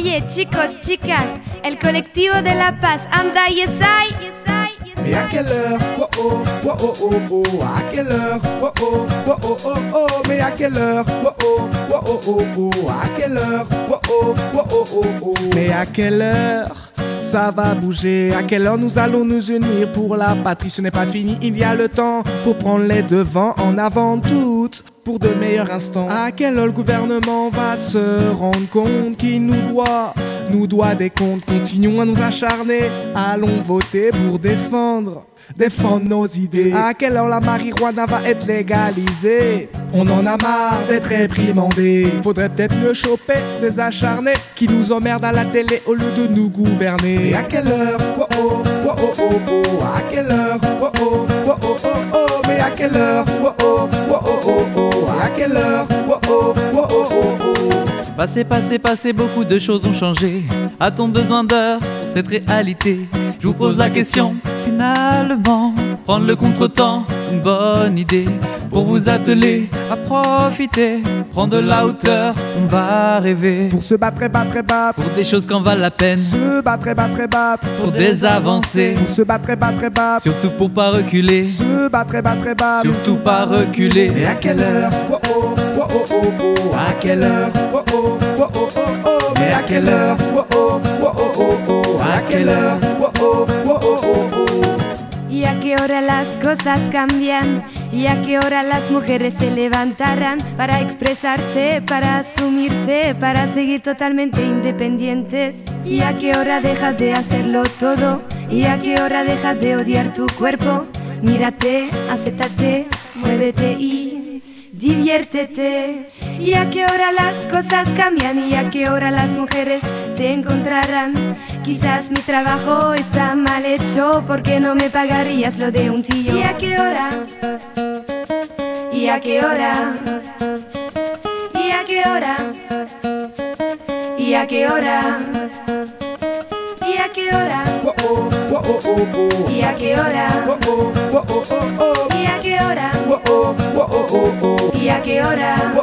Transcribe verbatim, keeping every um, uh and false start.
Oye, chicos, chicas, el colectivo de La Paz, anda, yes I, yes I, yes I. Mais à quelle heure? Oh oh, oh oh oh oh. À quelle heure? Oh oh, oh oh oh oh. Mais à quelle heure? Oh oh, oh oh oh oh. À quelle heure? Oh oh, oh oh oh oh. Mais à quelle heure ça va bouger? À quelle heure nous allons nous unir pour la patrie? Ce n'est pas fini, il y a le temps pour prendre les devants en avant toutes, pour de meilleurs instants. À quelle heure le gouvernement va se rendre compte qu'il nous doit, nous doit des comptes? Continuons à nous acharner, allons voter pour défendre, défendre nos idées. À quelle heure la marijuana va être légalisée? On en a marre d'être réprimandés. Faudrait peut-être mieux choper ces acharnés qui nous emmerdent à la télé au lieu de nous gouverner. Mais à quelle heure? Oh oh, oh oh oh oh. À quelle heure? Oh oh, oh oh oh oh. Mais à quelle heure? Oh oh, oh oh oh oh. À quelle heure? Oh oh, oh oh oh oh. Passé, passé, passé, beaucoup de choses ont changé. A-t-on besoin d'heures pour cette réalité? Je vous pose la question, finalement, prendre le contre-temps, une bonne idée pour vous atteler à profiter, prendre de la hauteur, on va rêver. Pour se battre et battre et battre, pour des choses qui en valent la peine, se battre et battre et battre, pour des avancées, pour se battre et battre et battre, surtout pour pas reculer, se battre et battre et battre, surtout pas reculer. Mais à quelle heure? Oh oh, oh oh oh oh. À quelle heure? Oh oh, oh oh oh oh. Mais à quelle heure? Oh oh, oh oh oh oh. À quelle heure? Oh oh, oh oh oh oh. ¿Y a qué hora las cosas cambian? ¿Y a qué hora las mujeres se levantarán para expresarse, para asumirse, para seguir totalmente independientes? ¿Y a qué hora dejas de hacerlo todo? ¿Y a qué hora dejas de odiar tu cuerpo? Mírate, acéptate, muévete y diviértete. ¿Y a qué hora las cosas cambian? ¿Y a qué hora las mujeres se encontrarán? Quizás mi trabajo está mal hecho, porque no me pagarías lo de un tío. ¿Y a qué hora? ¿Y a qué hora? ¿Y a qué hora? ¿Y a qué hora? ¿Y a qué hora? Oh oh, oh oh oh oh. ¿Y a qué hora? Oh oh, oh oh oh oh. ¿Y a qué hora? Oh oh, oh oh oh oh. ¿Y a qué hora?